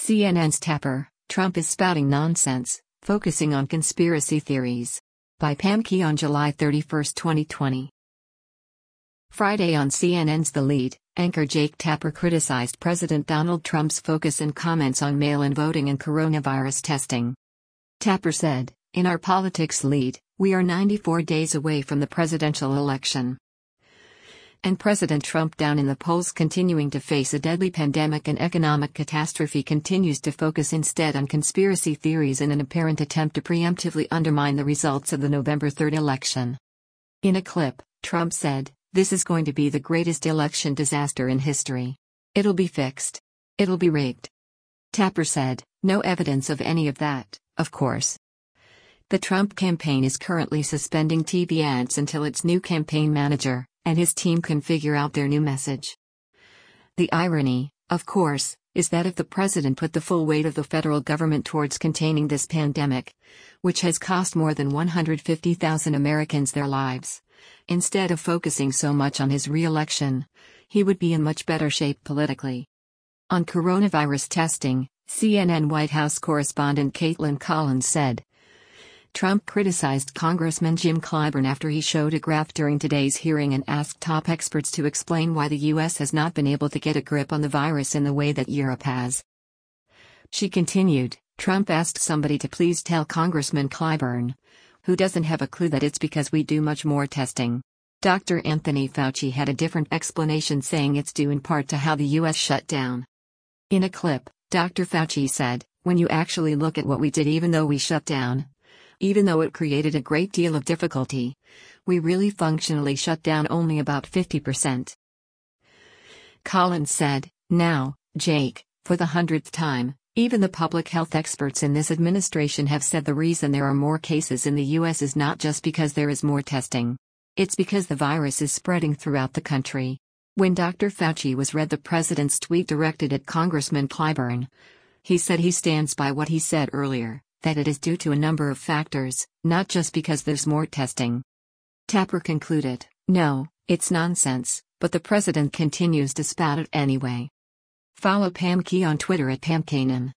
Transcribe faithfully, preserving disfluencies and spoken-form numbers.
C N N's Tapper, Trump is spouting nonsense, focusing on conspiracy theories. By Pam Key on July thirty-first, twenty twenty. Friday on C N N's The Lead, anchor Jake Tapper criticized President Donald Trump's focus and comments on mail-in voting and coronavirus testing. Tapper said, "In our politics lead, we are ninety-four days away from the presidential election. And President Trump, down in the polls, continuing to face a deadly pandemic and economic catastrophe, continues to focus instead on conspiracy theories in an apparent attempt to preemptively undermine the results of the November third election." In a clip, Trump said, "This is going to be the greatest election disaster in history. It'll be fixed. It'll be rigged." Tapper said, "No evidence of any of that, of course." The Trump campaign is currently suspending T V ads until its new campaign manager and his team can figure out their new message. The irony, of course, is that if the president put the full weight of the federal government towards containing this pandemic, which has cost more than one hundred fifty thousand Americans their lives, instead of focusing so much on his re-election, he would be in much better shape politically. On coronavirus testing, C N N White House correspondent Kaitlan Collins said, Trump criticized Congressman Jim Clyburn after he showed a graph during today's hearing and asked top experts to explain why the U S has not been able to get a grip on the virus in the way that Europe has. She continued, Trump asked somebody to please tell Congressman Clyburn, who doesn't have a clue, that it's because we do much more testing. Doctor Anthony Fauci had a different explanation, saying it's due in part to how the U S shut down. In a clip, Doctor Fauci said, "When you actually look at what we did, even though we shut down, even though it created a great deal of difficulty, we really functionally shut down only about fifty percent. Collins said, "Now, Jake, for the hundredth time, even the public health experts in this administration have said the reason there are more cases in the U S is not just because there is more testing. It's because the virus is spreading throughout the country." When Doctor Fauci was read the president's tweet directed at Congressman Clyburn, he said he stands by what he said earlier, that it is due to a number of factors, not just because there's more testing. Tapper concluded, "No, it's nonsense, but the president continues to spout it anyway." Follow Pam Key on Twitter at Pam Kanan.